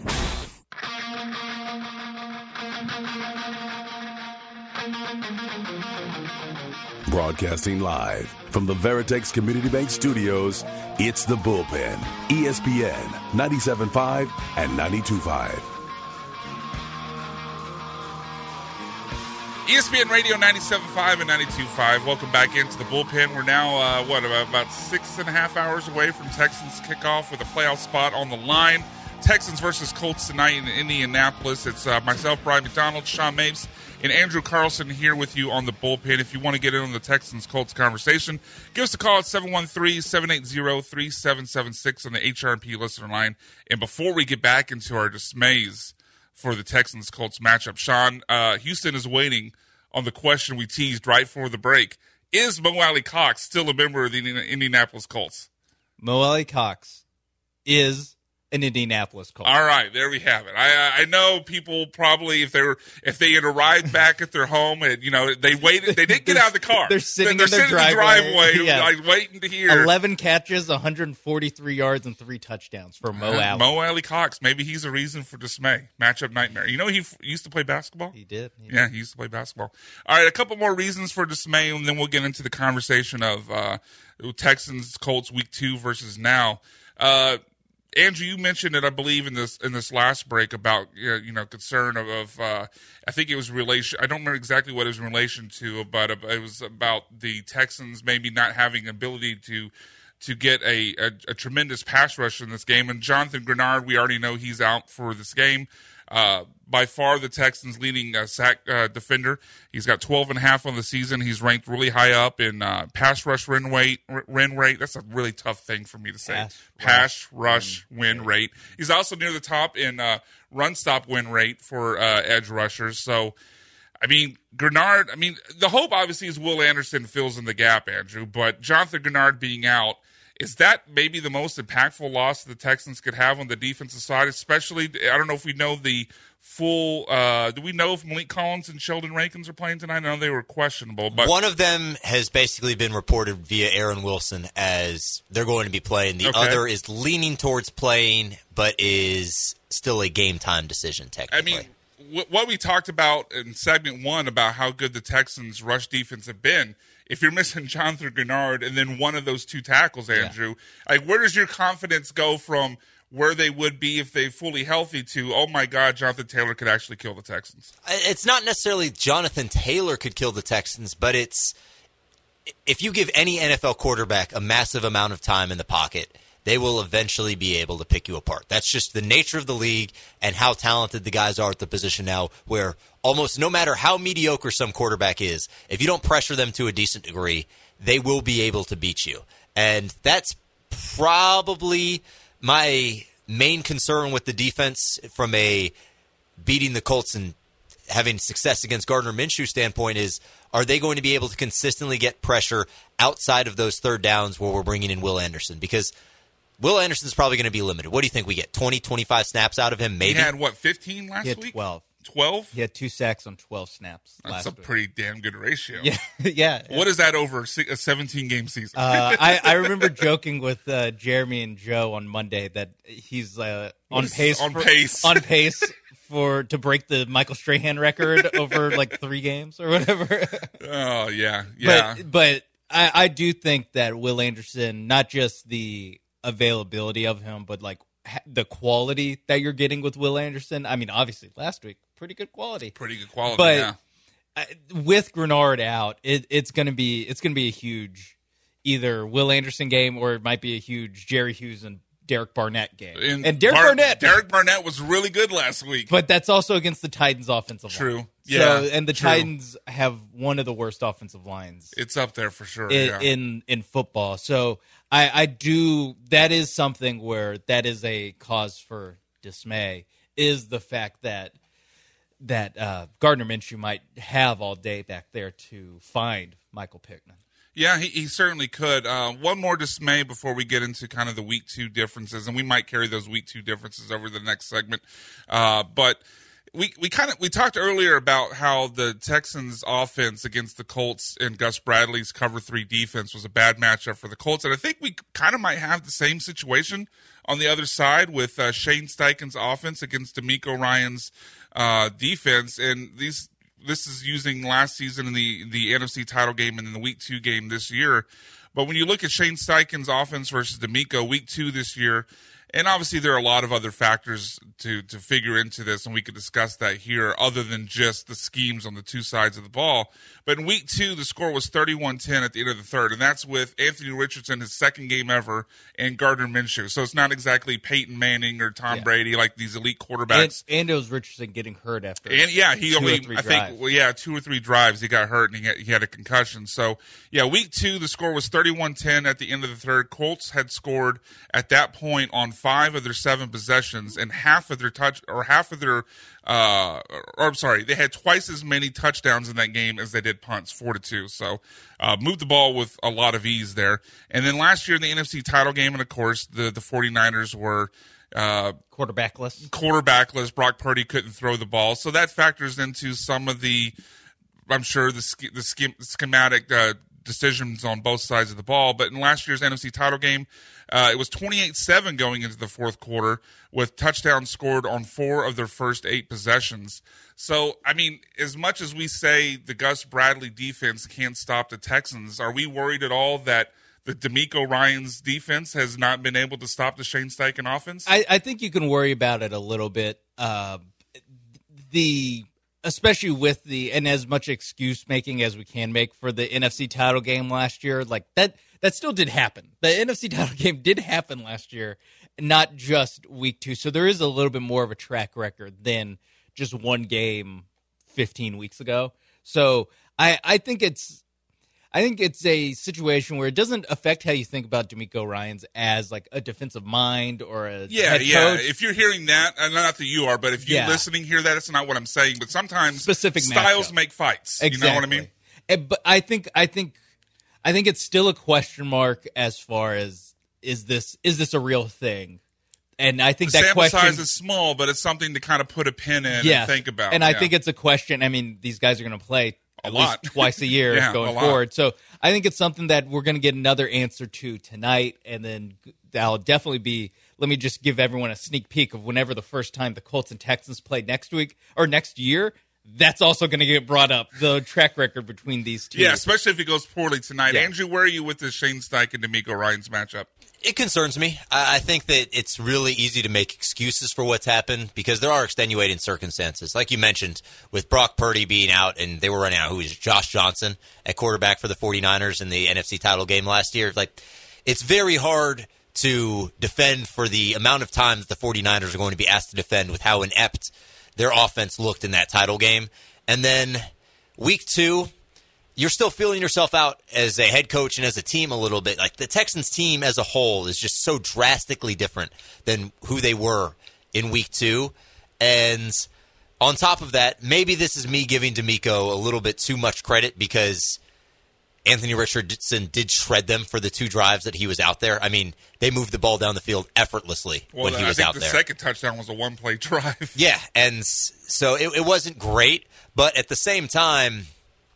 Broadcasting live from the Veritex Community Bank Studios, it's The Bullpen. ESPN 97.5 and 92.5. ESPN Radio 97.5 and 92.5. Welcome back into the bullpen. We're now, about 6.5 hours away from Texans kickoff with a playoff spot on the line. Texans versus Colts tonight in Indianapolis. It's myself, Brian McDonald, Sean Mapes, and Andrew Carlson here with you on the bullpen. If you want to get in on the Texans-Colts conversation, give us a call at 713-780-3776 on the HRP listener line. And before we get back into our dismays for the Texans-Colts matchup, Sean, Houston is waiting on the question we teased right before the break. Is Mo Alley Cox still a member of the Indianapolis Colts? Mo Alley Cox is an Indianapolis Colts. All right, there we have it. I know people probably if they had arrived back at their home and they waited, they didn't get out of the car. They're sitting in their driveway waiting to hear. 11 catches, 143 yards, and 3 touchdowns for Mo Alley. Mo Alley Cox. Maybe he's a reason for dismay. Matchup nightmare. He used to play basketball. He did. Yeah, he used to play basketball. All right, a couple more reasons for dismay, and then we'll get into the conversation of Texans Colts Week 2 versus now. Andrew, you mentioned it, I believe, in this last break about concern of I think it was relation. I don't remember exactly what it was in relation to, but it was about the Texans maybe not having ability to get a tremendous pass rush in this game. And Jonathan Grenard, we already know he's out for this game. by far the Texans' leading sack defender. He's got 12.5 on the season. He's ranked really high up in pass rush win rate. That's a really tough thing for me to say. Pass rush win rate. He's also near the top in run stop win rate for edge rushers. So, I mean, Grenard, the hope obviously is Will Anderson fills in the gap, Andrew, but Jonathan Grenard being out, is that maybe the most impactful loss the Texans could have on the defensive side? Especially, I don't know if we know the full. Do we know if Malik Collins and Sheldon Rankins are playing tonight? I know they were questionable, but one of them has basically been reported via Aaron Wilson as they're going to be playing. The other is leaning towards playing, but is still a game time decision. Technically, what we talked about in segment 1 about how good the Texans' rush defense have been. If you're missing Jonathan Grenard and then one of those two tackles, Andrew, where does your confidence go from where they would be if they're fully healthy to, oh, my God, Jonathan Taylor could actually kill the Texans? It's not necessarily Jonathan Taylor could kill the Texans, but it's if you give any NFL quarterback a massive amount of time in the pocket, they will eventually be able to pick you apart. That's just the nature of the league and how talented the guys are at the position now, where almost no matter how mediocre some quarterback is, if you don't pressure them to a decent degree, they will be able to beat you. And that's probably my main concern with the defense from a beating the Colts and having success against Gardner Minshew standpoint is, are they going to be able to consistently get pressure outside of those third downs where we're bringing in Will Anderson? Because Will Anderson's probably going to be limited. What do you think? We get 20, 25 snaps out of him, maybe? He had, 15 last week? 12. 12? He had 2 sacks on 12 snaps That's a pretty damn good ratio. Yeah. What is that over a 17-game season? I remember joking with Jeremy and Joe on Monday that he's on pace to break the Michael Strahan record over 3 games or whatever. Oh, yeah. But I do think that Will Anderson, not just the availability of him, but the quality that you're getting with Will Anderson. Obviously last week, pretty good quality. But with Grenard out, it's going to be a huge either Will Anderson game or it might be a huge Jerry Hughes and Derek Barnett game. And Derek Barnett was really good last week. But that's also against the Titans' offensive line. True. Yeah. And the Titans have one of the worst offensive lines. It's up there for sure. In football. So I do, that is something where that is a cause for dismay, is the fact that Gardner Minshew might have all day back there to find Michael Pittman. Yeah, he certainly could. One more dismay before we get into kind of the week 2 differences, and we might carry those week 2 differences over the next segment. But we talked earlier about how the Texans' offense against the Colts and Gus Bradley's cover 3 defense was a bad matchup for the Colts, and I think we kind of might have the same situation on the other side with Shane Steichen's offense against DeMeco Ryans' defense, and this is using last season in the NFC title game and in the Week 2 game this year. But when you look at Shane Steichen's offense versus DeMeco, Week 2 this year, and obviously there are a lot of other factors to figure into this, and we could discuss that here other than just the schemes on the two sides of the ball. But in Week 2, the score was 31-10 at the end of the third, and that's with Anthony Richardson, his second game ever, and Gardner Minshew. So it's not exactly Peyton Manning or Tom Brady like these elite quarterbacks. And it was Richardson getting hurt after. And he only, I think, 2 or 3 drives he got hurt, and he had a concussion. So, Week 2, the score was 31-10 at the end of the third. Colts had scored at that point on 5 of their 7 possessions, and they had twice as many touchdowns in that game as they did punts, 4-2. So moved the ball with a lot of ease there. And then last year in the NFC title game, and of course the 49ers were quarterbackless. Brock Purdy couldn't throw the ball, so that factors into some of the, I'm sure, the schematic decisions on both sides of the ball. But in last year's NFC title game, it was 28-7 going into the fourth quarter, with touchdowns scored on 4 of their first 8 possessions. So, as much as we say the Gus Bradley defense can't stop the Texans, are we worried at all that the DeMeco Ryans defense has not been able to stop the Shane Steichen offense? I think you can worry about it a little bit. Especially with and as much excuse making as we can make for the NFC title game last year, that still did happen. The NFC title game did happen last year, not just week 2. So there is a little bit more of a track record than just one game 15 weeks ago. So I think it's a situation where it doesn't affect how you think about DeMeco Ryans as like a defensive mind or a head coach. If you're hearing that, and not that you are, but if you're listening, hear that. It's not what I'm saying. But sometimes specific styles matchup. make fights. Exactly. You know what I mean? But I think it's still a question mark as far as is this a real thing? And I think the that sample question size is small, but it's something to kind of put a pin in and think about. And I think it's a question. I mean, these guys are going to play at least twice a year going forward. So I think it's something that we're going to get another answer to tonight, and then that'll definitely be. Let me just give everyone a sneak peek of whenever the first time the Colts and Texans play next week or next year. That's also going to get brought up, the track record between these two. Yeah, especially if it goes poorly tonight. Yeah. Andrew, where are you with the Shane Steichen and DeMeco Ryans matchup? It concerns me. I think that it's really easy to make excuses for what's happened because there are extenuating circumstances. Like you mentioned, with Brock Purdy being out and they were running out, who is Josh Johnson at quarterback for the 49ers in the NFC title game last year. Like, it's very hard to defend for the amount of time that the 49ers are going to be asked to defend with how inept their offense looked in that title game. And then week 2, you're still feeling yourself out as a head coach and as a team a little bit. Like, the Texans team as a whole is just so drastically different than who they were in week 2. And on top of that, maybe this is me giving DeMeco a little bit too much credit because Anthony Richardson did shred them for the 2 drives that he was out there. I mean, they moved the ball down the field effortlessly when he was out there. I think the second touchdown was a one-play drive. Yeah, and so it wasn't great, but at the same time,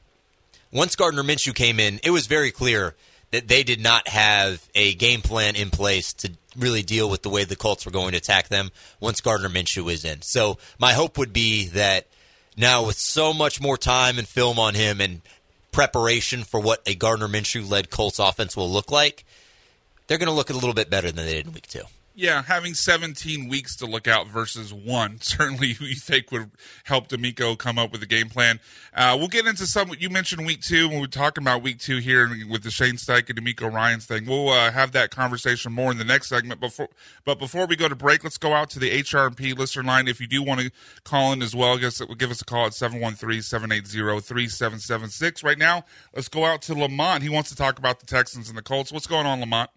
once Gardner Minshew came in, it was very clear that they did not have a game plan in place to really deal with the way the Colts were going to attack them once Gardner Minshew was in. So my hope would be that now with so much more time and film on him and preparation for what a Gardner Minshew-led Colts offense will look like, they're going to look a little bit better than they did in week 2. Yeah, having 17 weeks to look out versus 1 certainly you think would help DeMeco come up with a game plan. We'll get into some. You mentioned week 2 when we were talking about week 2 here with the Shane Steichen and DeMeco Ryans thing. We'll have that conversation more in the next segment. But before we go to break, let's go out to the HRP listener line. If you do want to call in as well, give us a call at 713-780-3776. Right now, let's go out to Lamont. He wants to talk about the Texans and the Colts. What's going on, Lamont?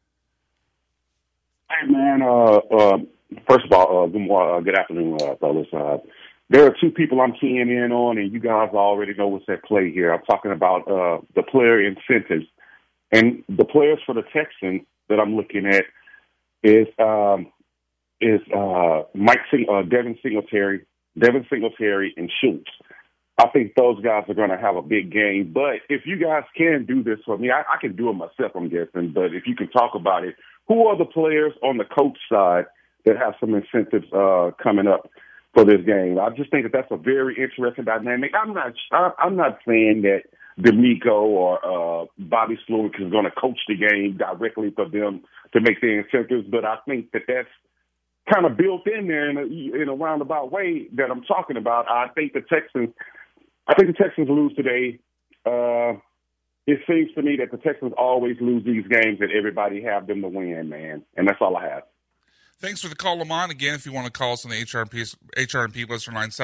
Hey, man. First of all, good afternoon, fellas. There are 2 people I'm keying in on, and you guys already know what's at play here. I'm talking about the player incentives. And the players for the Texans that I'm looking at is Devin Singletary, and Schultz. I think those guys are going to have a big game. But if you guys can do this for me, I can do it myself, I'm guessing. But if you can talk about it, who are the players on the coach side that have some incentives coming up for this game? I just think that's a very interesting dynamic. I'm not saying that DeMeco or Bobby Slowick is going to coach the game directly for them to make the incentives, but I think that's kind of built in there in a roundabout way that I'm talking about. I think the Texans lose today. It seems to me that the Texans always lose these games that everybody have them to win, man. And that's all I have. Thanks for the call, Lamont. Again, if you want to call us on the HRP listener line,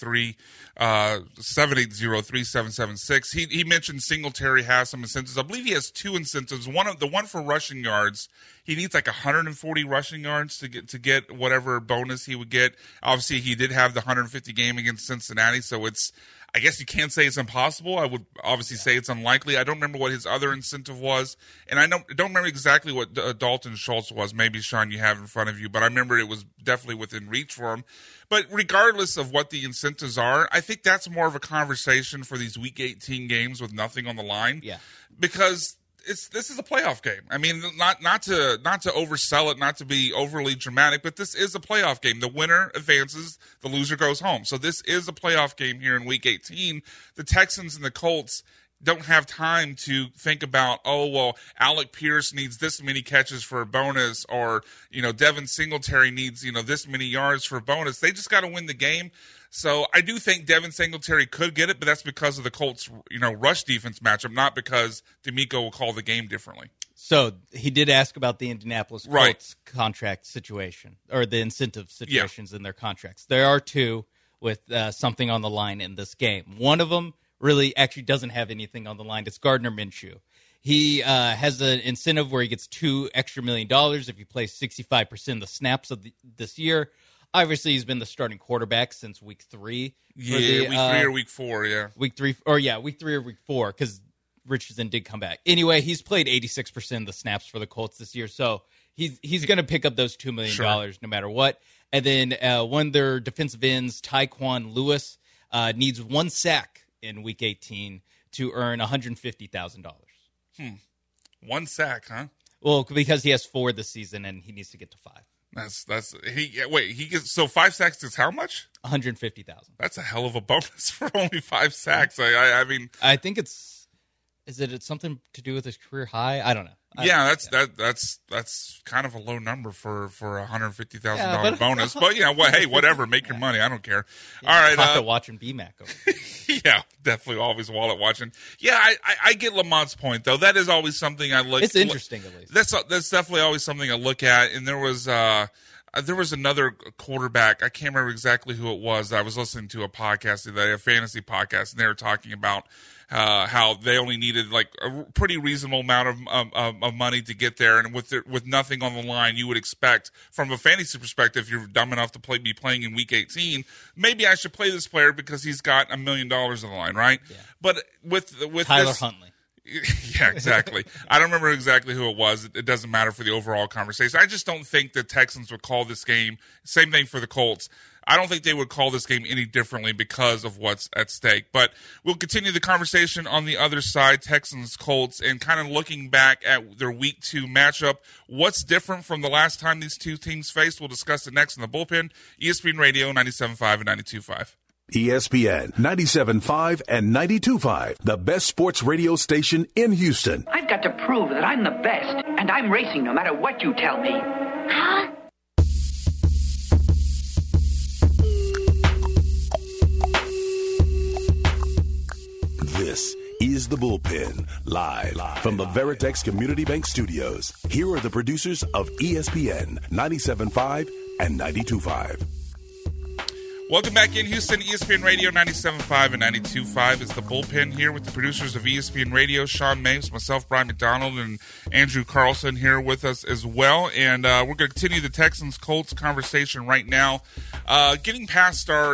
713-780-3776. He mentioned Singletary has some incentives. I believe he has 2 incentives. The one for rushing yards, he needs like 140 rushing yards to get whatever bonus he would get. Obviously, he did have the 150 game against Cincinnati, so I guess you can't say it's impossible. I would obviously say it's unlikely. I don't remember what his other incentive was, and I don't remember exactly what Dalton Schultz was. Maybe, Sean, you have in front of you, but I remember it was definitely within reach for him. But regardless of what the incentives are, I think that's more of a conversation for these Week 18 games with nothing on the line. Yeah, because this is a playoff game. I mean, not to oversell it, not to be overly dramatic, but this is a playoff game. The winner advances, the loser goes home. So this is a playoff game here in Week 18. The Texans and the Colts don't have time to think about, Alec Pierce needs this many catches for a bonus, or Devin Singletary needs this many yards for a bonus. They just got to win the game. So I do think Devin Singletary could get it, but that's because of the Colts, rush defense matchup, not because DeMeco will call the game differently. So he did ask about the Indianapolis Colts Right. contract situation, or the incentive situations in their contracts. There are two with something on the line in this game. One of them really actually doesn't have anything on the line. It's Gardner Minshew. He has an incentive where he gets $2 extra million if he plays 65% of the snaps of this year. Obviously, he's been the starting quarterback since week 3. Week 3 or week 4, yeah. Week 3 or week 4, because Richardson did come back. Anyway, he's played 86% of the snaps for the Colts this year, so he's going to pick up those $2 million no matter what. And then one of their defensive ends, Tyquan Lewis, needs 1 sack in Week 18 to earn $150,000. 1 sack, huh? Well, because he has 4 this season, and he needs to get to 5. He gets, so 5 sacks is how much? $150,000. That's a hell of a bonus for only 5 sacks. I mean, I think it's something to do with his career high? I don't know. That's kind of a low number for $150,000 bonus. But hey, whatever, make your money. I don't care. All right, pocket watching BMAC. Yeah, definitely always wallet watching. Yeah, I get Lamont's point though. That is always something I look. It's interesting at least. That's definitely always something I look at. And there was another quarterback. I can't remember exactly who it was. I was listening to a podcast today, a fantasy podcast, and they were talking about how they only needed like a pretty reasonable amount of money to get there, and with nothing on the line, you would expect from a fantasy perspective, if you're dumb enough to be playing in Week 18, maybe I should play this player because he's got $1 million on the line, right? Yeah. But with Tyler Huntley. Yeah, exactly. I don't remember exactly who it was. It doesn't matter for the overall conversation. I just don't think the Texans would call this game. Same thing for the Colts. I don't think they would call this game any differently because of what's at stake. But we'll continue the conversation on the other side, Texans-Colts, and kind of looking back at their Week 2 matchup. What's different from the last time these two teams faced? We'll discuss it next in the Bullpen. ESPN Radio 97.5 and 92.5. ESPN 97.5 and 92.5, the best sports radio station in Houston. I've got to prove that I'm the best, and I'm racing no matter what you tell me. Huh? This is the Bullpen, live from the Veritex Community Bank Studios. Here are the producers of ESPN 97.5 and 92.5. Welcome back in Houston, ESPN Radio 97.5 and 92.5 is the Bullpen here with the producers of ESPN Radio, Sean Mapes, myself, Brian McDonald, and Andrew Carlson here with us as well. And we're going to continue the Texans-Colts conversation right now. Getting past our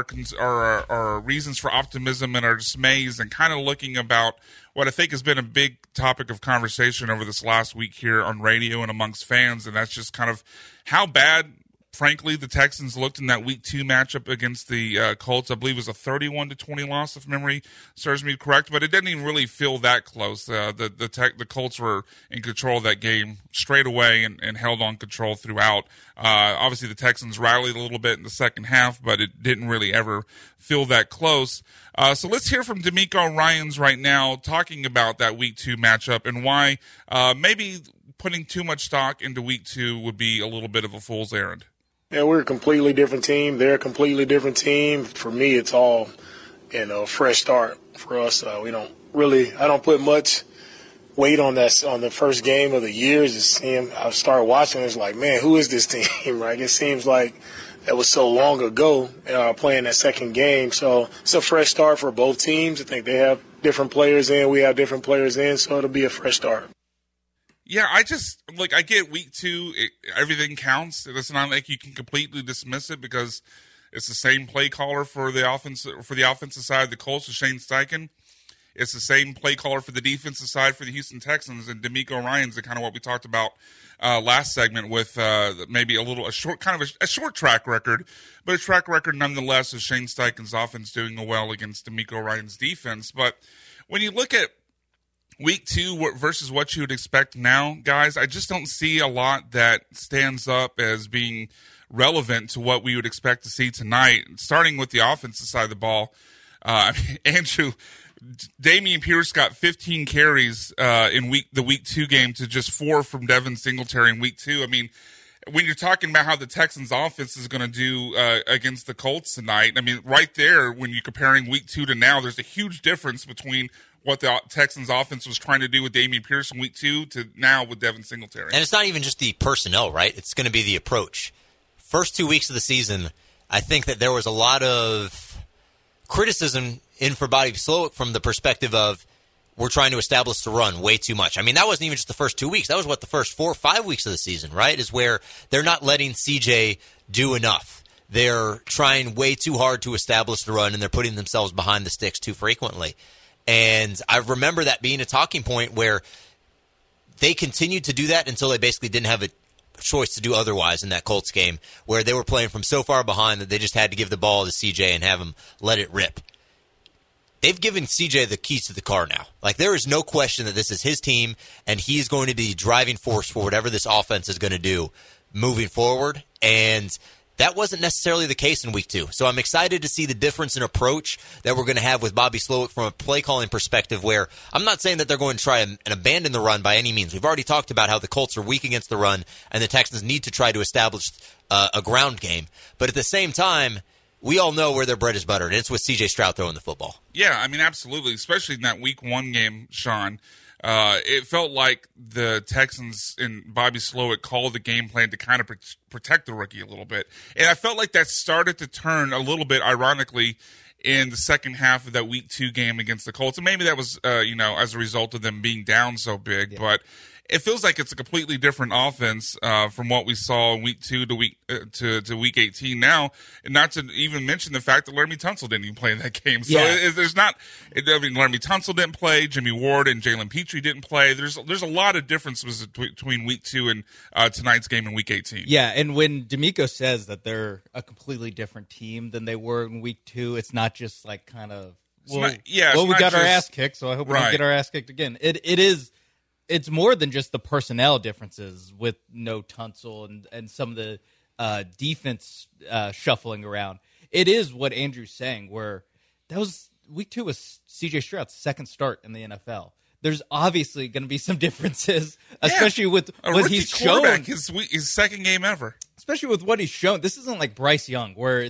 reasons for optimism and our dismays, and kind of looking about what I think has been a big topic of conversation over this last week here on radio and amongst fans, and that's just kind of how bad, frankly, the Texans looked in that Week 2 matchup against the Colts. I believe it was a 31-20 loss, if memory serves me correct, but it didn't even really feel that close. The Colts were in control of that game straight away and held on control throughout. Obviously, the Texans rallied a little bit in the second half, but it didn't really ever feel that close. So let's hear from DeMeco Ryans right now talking about that Week 2 matchup and why maybe putting too much stock into Week 2 would be a little bit of a fool's errand. Yeah, we're a completely different team. They're a completely different team. For me, it's all, fresh start for us. I don't put much weight on that on the first game of the year. Just seeing, I start watching, it's like, man, who is this team, right? It seems like that was so long ago playing that second game. So it's a fresh start for both teams. I think they have different players in. We have different players in, so it'll be a fresh start. Yeah, I get Week 2, everything counts. It's not like you can completely dismiss it because it's the same play caller for the offensive side of the Colts, Shane Steichen. It's the same play caller for the defensive side for the Houston Texans, and DeMeco Ryans, and kind of what we talked about last segment with maybe a short track record, but a track record nonetheless of Shane Steichen's offense doing well against DeMeco Ryans' defense. But when you look at Week 2 versus what you would expect now, guys, I just don't see a lot that stands up as being relevant to what we would expect to see tonight, starting with the offensive side of the ball. Andrew, Dameon Pierce got 15 carries in the Week 2 game to just 4 from Devin Singletary in Week 2. I mean, when you're talking about how the Texans offense is going to do against the Colts tonight, I mean, right there, when you're comparing Week 2 to now, there's a huge difference between what the Texans offense was trying to do with Dameon Pierce in week 2 to now with Devin Singletary. And it's not even just the personnel, right? It's going to be the approach. First 2 weeks of the season, I think that there was a lot of criticism in for Bobby Slowick from the perspective of we're trying to establish the run way too much. I mean, that wasn't even just the first 2 weeks. That was the first 4 or 5 weeks of the season, right? Is where they're not letting CJ do enough. They're trying way too hard to establish the run, and they're putting themselves behind the sticks too frequently. And I remember that being a talking point where they continued to do that until they basically didn't have a choice to do otherwise in that Colts game, where they were playing from so far behind that they just had to give the ball to CJ and have him let it rip. They've given CJ the keys to the car now. Like, there is no question that this is his team, and he's going to be the driving force for whatever this offense is going to do moving forward. And that wasn't necessarily the case in week 2. So I'm excited to see the difference in approach that we're going to have with Bobby Slowick from a play-calling perspective, where I'm not saying that they're going to try and abandon the run by any means. We've already talked about how the Colts are weak against the run, and the Texans need to try to establish a ground game. But at the same time, we all know where their bread is buttered, and it's with C.J. Stroud throwing the football. Yeah, I mean, absolutely, especially in that week 1 game, Sean. It felt like the Texans and Bobby Slowick called the game plan to kind of protect the rookie a little bit. And I felt like that started to turn a little bit, ironically, in the second half of that week 2 game against the Colts. And maybe that was, as a result of them being down so big. Yeah. But it feels like it's a completely different offense from what we saw in week 2 to week 18 now, and not to even mention the fact that Laramie Tunsil didn't even play in that game. So Laramie Tunsil didn't play, Jimmy Ward and Jalen Petrie didn't play. There's a lot of differences between week 2 and tonight's game in week 18. Yeah, and when D'Amico says that they're a completely different team than they were in week 2, it's not just like kind of we got our ass kicked, so I hope we don't get our ass kicked again. It is. It's more than just the personnel differences with no Tunsil and some of the defense shuffling around. It is what Andrew's saying, where that was week 2 was C.J. Stroud's second start in the NFL. There's obviously going to be some differences, especially with what he's shown. His second game ever. Especially with what he's shown. This isn't like Bryce Young, where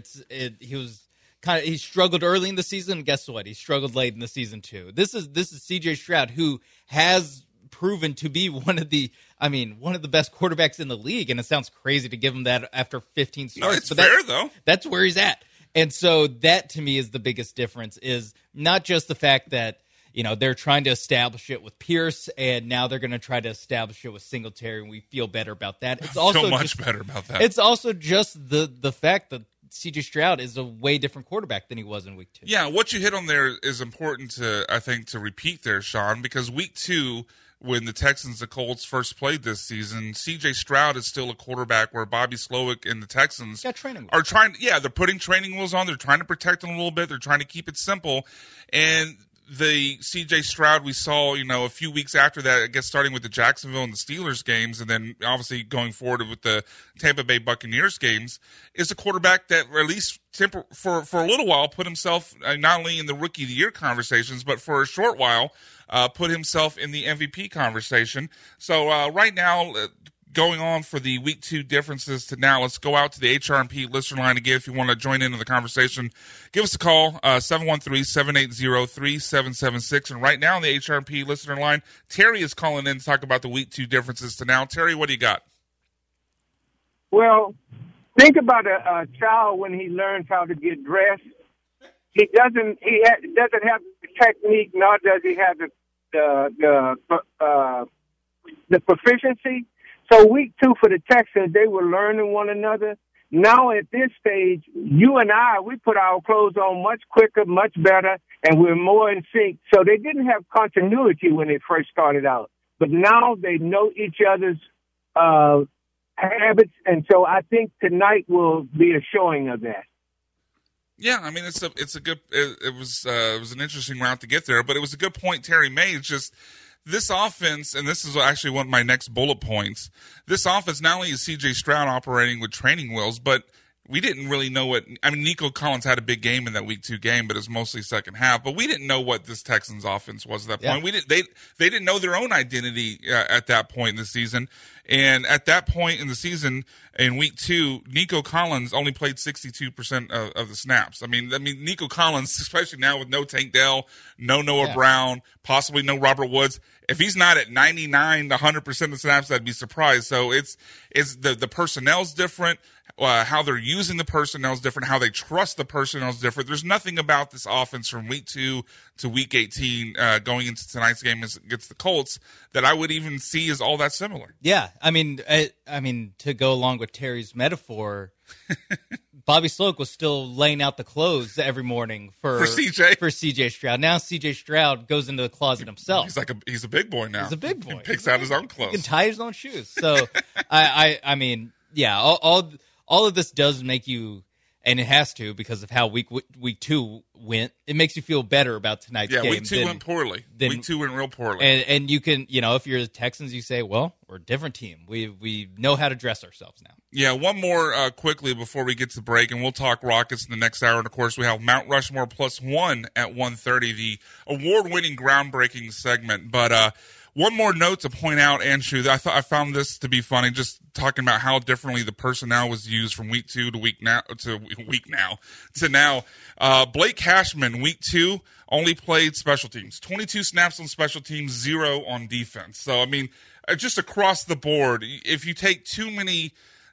he struggled early in the season. Guess what? He struggled late in the season too. This is C.J. Stroud, who has proven to be one of the best quarterbacks in the league, and it sounds crazy to give him that after 15 starts. No, it's fair, though. That's where he's at. And so that, to me, is the biggest difference, is not just the fact that, they're trying to establish it with Pierce, and now they're going to try to establish it with Singletary, and we feel better about that. It's also so much better about that. It's also just the fact that C.J. Stroud is a way different quarterback than he was in week 2. Yeah, what you hit on there is important to repeat there, Sean, because week 2, when the Texans, the Colts first played this season, C.J. Stroud is still a quarterback where Bobby Slowick and the Texans are trying. Yeah, they're putting training wheels on. They're trying to protect him a little bit. They're trying to keep it simple. And the C.J. Stroud we saw, a few weeks after that, I guess starting with the Jacksonville and the Steelers games, and then obviously going forward with the Tampa Bay Buccaneers games, is a quarterback that, or at least for a little while, put himself not only in the Rookie of the Year conversations, but for a short while, put himself in the MVP conversation. So right now, going on for the week 2 differences to now, let's go out to the HRMP listener line again. If you want to join in on the conversation, give us a call, 713-780-3776. And right now on the HRMP listener line, Terry is calling in to talk about the week 2 differences to now. Terry, what do you got? Well, think about a child when he learns how to get dressed. He doesn't have the technique, nor does he have the proficiency. So week 2 for the Texans, they were learning one another. Now at this stage, you and I, we put our clothes on much quicker, much better, and we're more in sync. So they didn't have continuity when they first started out. But now they know each other's habits, and so I think tonight will be a showing of that. Yeah, I mean it was an interesting route to get there, but it was a good point Terry made. It's just this offense, and this is actually one of my next bullet points. This offense, not only is C.J. Stroud operating with training wheels, but we didn't really know what. I mean, Nico Collins had a big game in that week 2 game, but it was mostly second half. But we didn't know what this Texans offense was at that point. They didn't know their own identity at that point in the season. And at that point in the season, in week 2, Nico Collins only played 62% of the snaps. I mean, Nico Collins, especially now with no Tank Dell, no Noah Brown, possibly no Robert Woods. If he's not at 99 to 100% of the snaps, I'd be surprised. So it's the personnel's different. How they're using the personnel is different. How they trust the personnel is different. There's nothing about this offense from week 2 to week 18 going into tonight's game against the Colts that I would even see as all that similar. Yeah, I mean, to go along with Terry's metaphor, Bobby Sloak was still laying out the clothes every morning for CJ Stroud. Now CJ Stroud goes into the closet himself. He's a big boy now. He's a big boy. He picks out his own clothes. He can tie his own shoes. So I mean, yeah, all of this does make you, and it has to because of how week 2 went. It makes you feel better about tonight's game. Yeah, week 2 went poorly. Week 2 went real poorly. And you can, if you're the Texans, you say, well, we're a different team. We know how to dress ourselves now. Yeah, one more quickly before we get to break, and we'll talk Rockets in the next hour. And, of course, we have Mount Rushmore +1 at 1:30, the award-winning groundbreaking segment. But one more note to point out, Anshu, I found this to be funny, just talking about how differently the personnel was used from week 2 to now. Blake Cashman, week 2, only played special teams. 22 snaps on special teams, 0 on defense. So, I mean, just across the board, if you take too many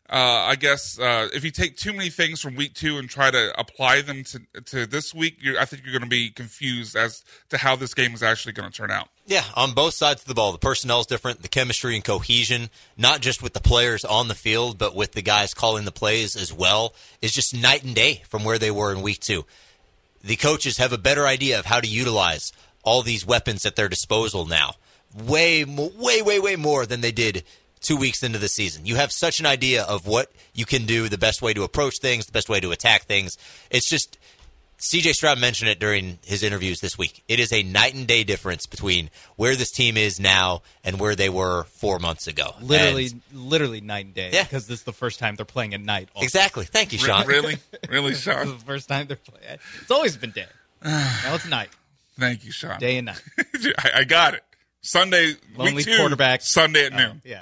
if you take too many things from week 2 and try to apply them to this week, I think you're going to be confused as to how this game is actually going to turn out. Yeah, on both sides of the ball, the personnel is different, the chemistry and cohesion, not just with the players on the field, but with the guys calling the plays as well, is just night and day from where they were in week 2. The coaches have a better idea of how to utilize all these weapons at their disposal now. Way more than they did 2 weeks into the season. You have such an idea of what you can do, the best way to approach things, the best way to attack things. It's just, CJ Stroud mentioned it during his interviews this week. It is a night and day difference between where this team is now and where they were 4 months ago. Literally night and day. Yeah. Because this is the first time they're playing at night. Also. Exactly. Thank you, Sean. Really, Sean? This is the first time they're playing. It's always been day. Now it's night. Thank you, Sean. Day and night. I got it. Sunday, Lonely week 2, quarterback. Sunday at noon. Yeah.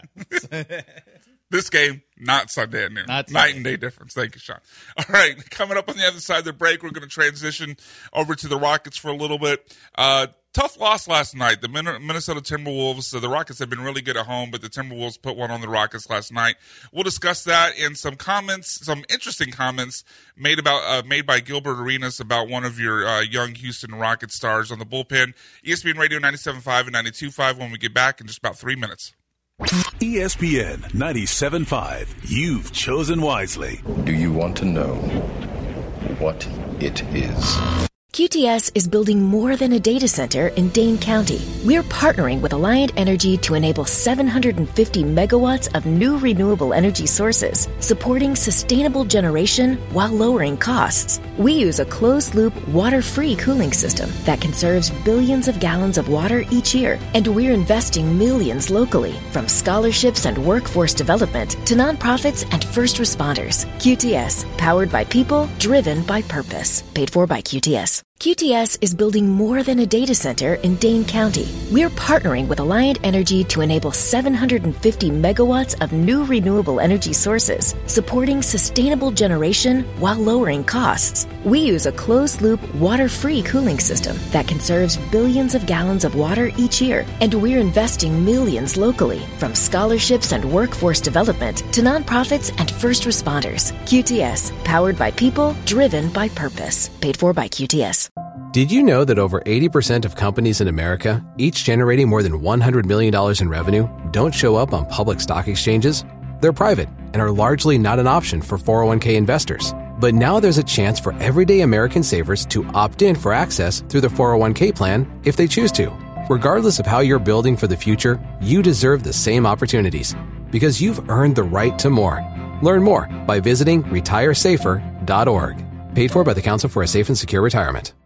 This game, not Sunday at noon. Not Night Sunday. and day difference. Thank you, Sean. All right, coming up on the other side of the break, we're going to transition over to the Rockets for a little bit. Tough loss last night. The Minnesota Timberwolves, the Rockets have been really good at home, but the Timberwolves put one on the Rockets last night. We'll discuss that and some interesting comments made by Gilbert Arenas about one of your young Houston Rockets stars on the bullpen. ESPN Radio 97.5 and 92.5 when we get back in just about 3 minutes. ESPN 97.5. You've chosen wisely. Do you want to know what it is? QTS is building more than a data center in Dane County. We're partnering with Alliant Energy to enable 750 megawatts of new renewable energy sources, supporting sustainable generation while lowering costs. We use a closed-loop, water-free cooling system that conserves billions of gallons of water each year, and we're investing millions locally, from scholarships and workforce development to nonprofits and first responders. QTS, powered by people, driven by purpose. Paid for by QTS. QTS is building more than a data center in Dane County. We're partnering with Alliant Energy to enable 750 megawatts of new renewable energy sources, supporting sustainable generation while lowering costs. We use a closed-loop, water-free cooling system that conserves billions of gallons of water each year, and we're investing millions locally, from scholarships and workforce development to nonprofits and first responders. QTS, powered by people, driven by purpose. Paid for by QTS. Did you know that over 80% of companies in America, each generating more than $100 million in revenue, don't show up on public stock exchanges? They're private and are largely not an option for 401k investors. But now there's a chance for everyday American savers to opt in for access through the 401k plan if they choose to. Regardless of how you're building for the future, you deserve the same opportunities because you've earned the right to more. Learn more by visiting retiresafer.org. Paid for by the Council for a Safe and Secure Retirement.